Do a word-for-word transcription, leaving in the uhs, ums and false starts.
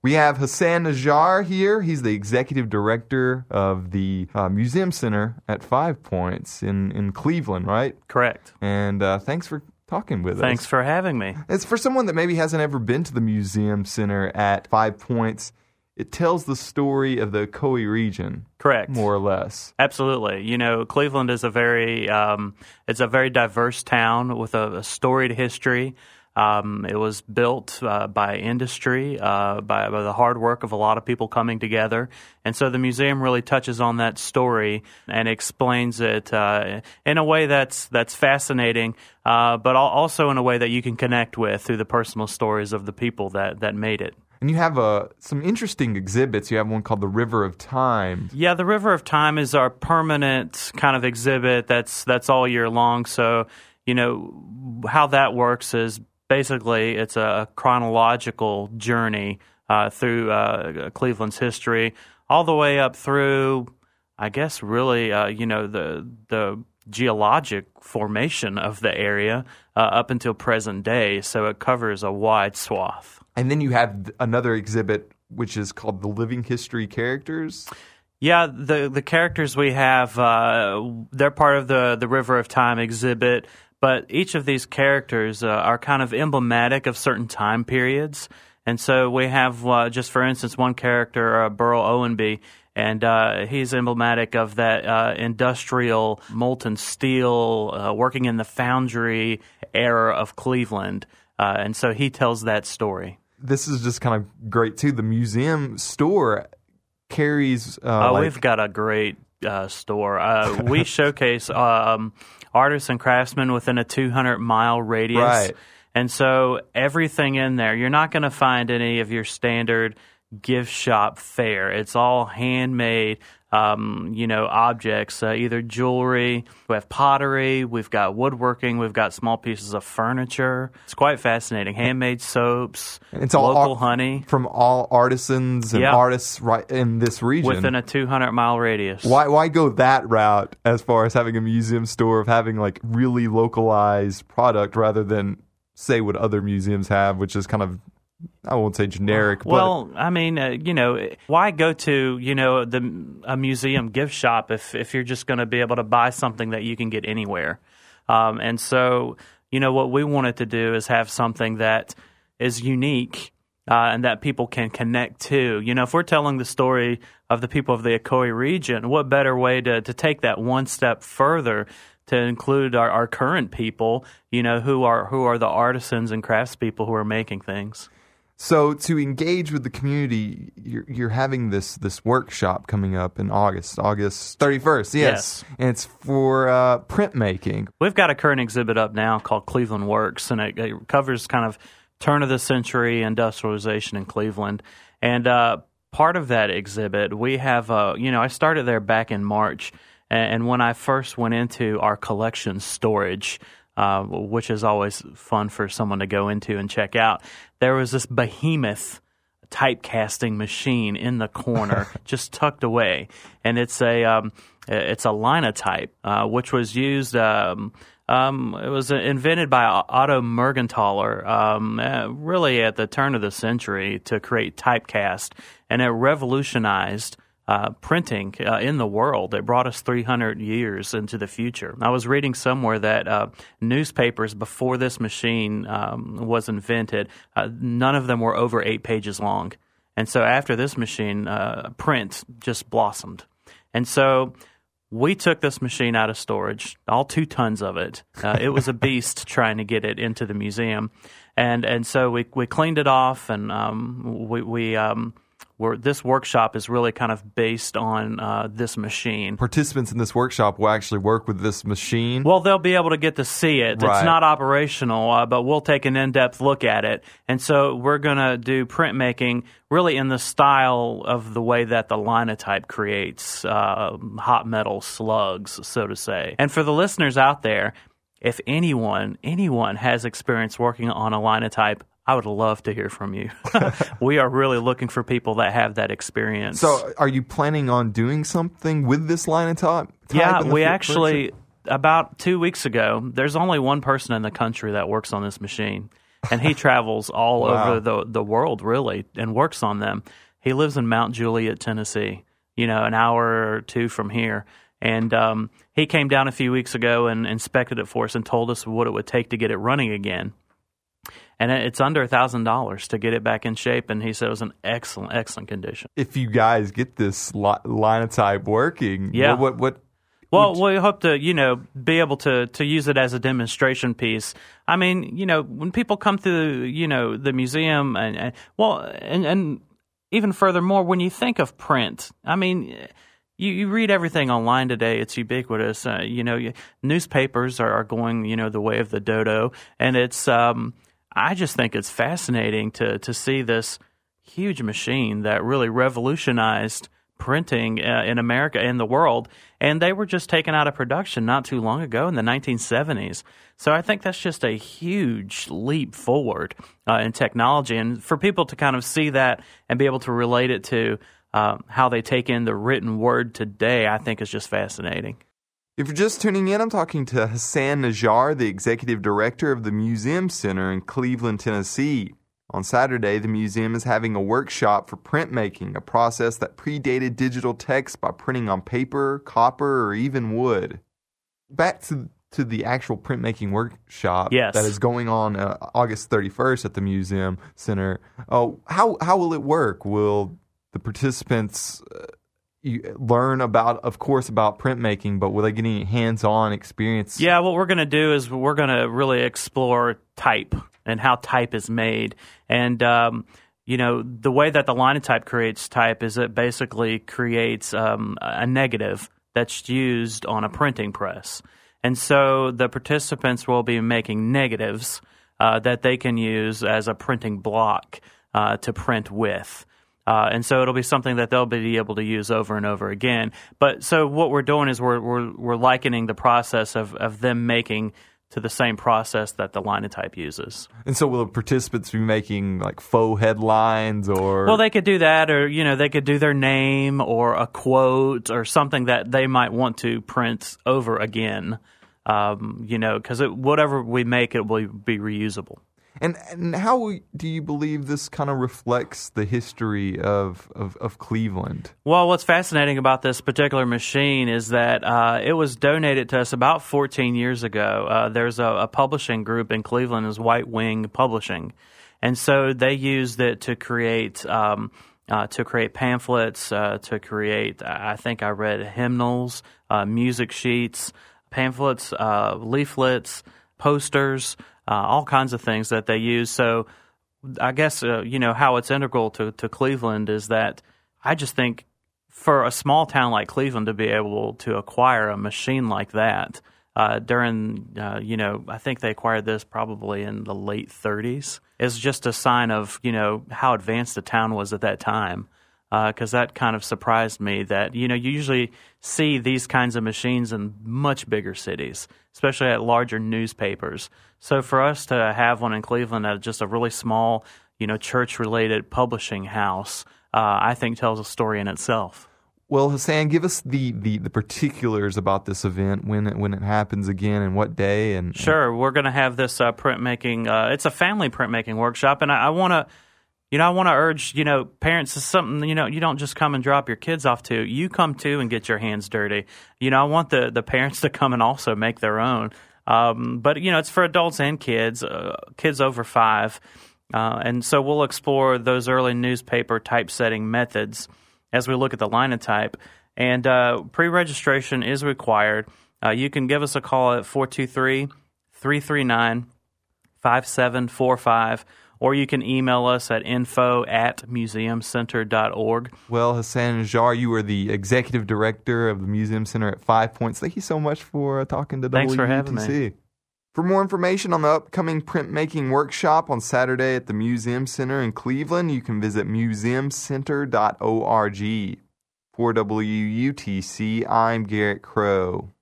We have Hassan Najjar here. He's the executive director of the uh, Museum Center at Five Points in, in Cleveland, right? Correct. And uh, thanks for talking with Thanks us. Thanks for having me. It's for someone that maybe hasn't ever been to the Museum Center at Five Points. It tells the story of the Ocoee region. Correct. More or less. Absolutely. You know, Cleveland is a very, um, it's a very diverse town with a, a storied history. Um, it was built uh, by industry, uh, by, by the hard work of a lot of people coming together. And so the museum really touches on that story and explains it uh, in a way that's that's fascinating, uh, but also in a way that you can connect with through the personal stories of the people that, that made it. And you have uh, some interesting exhibits. You have one called the River of Time. Yeah, the River of Time is our permanent kind of exhibit that's that's all year long. So, you know, how that works is basically it's a chronological journey uh, through uh, Cleveland's history, all the way up through, I guess, really, uh, you know, the the geologic formation of the area uh, up until present day. So it covers a wide swath. And then you have another exhibit, which is called The Living History Characters. Yeah, the the characters we have, uh, they're part of the, the River of Time exhibit, but each of these characters uh, are kind of emblematic of certain time periods. And so we have, uh, just for instance, one character, uh, Burl Owenby, and uh, he's emblematic of that uh, industrial molten steel, uh, working in the foundry era of Cleveland. Uh, and so he tells that story. This is just kind of great, too. The museum store carries... Uh, oh, like... we've got a great uh, store. Uh, we showcase um, artists and craftsmen within a two hundred mile radius. Right. And so everything in there, you're not going to find any of your standard gift shop fare. It's all handmade, um, you know, objects, uh, either jewelry. We have pottery. We've got woodworking. We've got small pieces of furniture. It's quite fascinating. Handmade soaps, it's all local ar- honey. From all artisans and yeah. artists right in this region. Within a two hundred mile radius. Why why go that route as far as having a museum store of having like really localized product rather than, say, what other museums have, which is kind of, I won't say generic. Well, but I mean, uh, you know, why go to, you know, the a museum gift shop if, if you're just going to be able to buy something that you can get anywhere? Um, and so, you know, what we wanted to do is have something that is unique uh, and that people can connect to. You know, if we're telling the story of the people of the Ocoee region, what better way to, to take that one step further to include our, our current people, you know, who are who are the artisans and craftspeople who are making things. So to engage with the community, you're, you're having this this workshop coming up in August, August thirty-first, yes. yes. And it's for uh, printmaking. We've got a current exhibit up now called Cleveland Works, and it, it covers kind of turn-of-the-century industrialization in Cleveland. And uh, part of that exhibit, we have, uh, you know, I started there back in March, and, and when I first went into our collection storage, Uh, which is always fun for someone to go into and check out, there was this behemoth typecasting machine in the corner, just tucked away, and it's a um, it's a linotype, uh, which was used. Um, um, it was invented by Otto Mergenthaler, um, uh, really at the turn of the century, to create typecast, and it revolutionized Uh, printing uh, in the world. It brought us three hundred years into the future. I was reading somewhere that uh, newspapers before this machine um, was invented, uh, none of them were over eight pages long. And so after this machine, uh, print just blossomed. And so we took this machine out of storage, all two tons of it. Uh, it was a beast trying to get it into the museum. And and so we, we cleaned it off, and um, we... we um, Where this workshop is really kind of based on uh, this machine. Participants in this workshop will actually work with this machine? Well, they'll be able to get to see it. Right. It's not operational, uh, but we'll take an in-depth look at it. And so we're going to do printmaking really in the style of the way that the linotype creates uh, hot metal slugs, so to say. And for the listeners out there, if anyone, anyone has experience working on a linotype, I would love to hear from you. We are really looking for people that have that experience. So are you planning on doing something with this linotype? Yeah, we actually, about two weeks ago, there's only one person in the country that works on this machine. and he travels all Wow. over the the world, really, and works on them. He lives in Mount Juliet, Tennessee, you know, an hour or two from here. And um, he came down a few weeks ago and inspected it for us and told us what it would take to get it running again. And it's under one thousand dollars to get it back in shape. And he said it was an excellent, excellent condition. If you guys get this li- linotype working, Yeah. what, what, Well, what we hope to, you know, be able to, to use it as a demonstration piece. I mean, you know, when people come through, you know, the museum and, and well, and, and even furthermore, when you think of print, I mean, you, you read everything online today. It's ubiquitous. Uh, you know, you, newspapers are, are going, you know, the way of the dodo. And it's, um, I just think it's fascinating to, to see this huge machine that really revolutionized printing uh, in America and the world, and they were just taken out of production not too long ago in the nineteen seventies. So I think that's just a huge leap forward uh, in technology, and for people to kind of see that and be able to relate it to uh, how they take in the written word today, I think is just fascinating. If you're just tuning in, I'm talking to Hassan Najjar, the executive director of the Museum Center in Cleveland, Tennessee. On Saturday, the museum is having a workshop for printmaking, a process that predated digital text by printing on paper, copper, or even wood. Back to to the actual printmaking workshop Yes. that is going on uh, August thirty-first at the Museum Center. Oh, how how will it work? Will the participants uh, you learn about, of course, about printmaking, but will they get any hands-on experience? Yeah, what we're going to do is we're going to really explore type and how type is made. And, um, you know, the way that the linotype creates type is it basically creates um, a negative that's used on a printing press. And so the participants will be making negatives uh, that they can use as a printing block uh, to print with. Uh, and so it'll be something that they'll be able to use over and over again. But so what we're doing is we're we're, we're likening the process of, of them making to the same process that the linotype uses. And so will the participants be making like faux headlines or? Well, they could do that, or you know, they could do their name or a quote or something that they might want to print over again. Um, you know, because whatever we make, it will be reusable. And, and how do you believe this kind of reflects the history of, of, of Cleveland? Well, what's fascinating about this particular machine is that uh, it was donated to us about fourteen years ago. Uh, there's a, a publishing group in Cleveland, is White Wing Publishing, and so they used it to create um, uh, to create pamphlets, uh, to create. I think I read hymnals, uh, music sheets, pamphlets, uh, leaflets, posters. Uh, all kinds of things that they use. So I guess, uh, you know, how it's integral to, to Cleveland is that I just think for a small town like Cleveland to be able to acquire a machine like that uh, during, uh, you know, I think they acquired this probably in the late thirties, is just a sign of, you know, how advanced the town was at that time. Because uh, that kind of surprised me that, you know, you usually see these kinds of machines in much bigger cities, especially at larger newspapers. So for us to have one in Cleveland at just a really small, you know, church-related publishing house, uh, I think tells a story in itself. Well, Hassan, give us the, the, the particulars about this event, when it, when it happens again and what day. And, and... Sure. We're going to have this uh, printmaking. Uh, it's a family printmaking workshop, and I, I want to... You know, I want to urge, you know, parents, is something, you know, you don't just come and drop your kids off to. You come too and get your hands dirty. You know, I want the, the parents to come and also make their own. Um, but, you know, it's for adults and kids, uh, kids over five. Uh, and so we'll explore those early newspaper typesetting methods as we look at the linotype. And uh, pre-registration is required. Uh, you can give us a call at four two three, three three nine, five seven four five. Or you can email us at info at museum center dot org. Well, Hassan Najjar, you are the executive director of the Museum Center at Five Points. Thank you so much for uh, talking to Thanks W U T C. for having me. For more information on the upcoming printmaking workshop on Saturday at the Museum Center in Cleveland, you can visit museum center dot org. For W U T C, I'm Garrett Crow.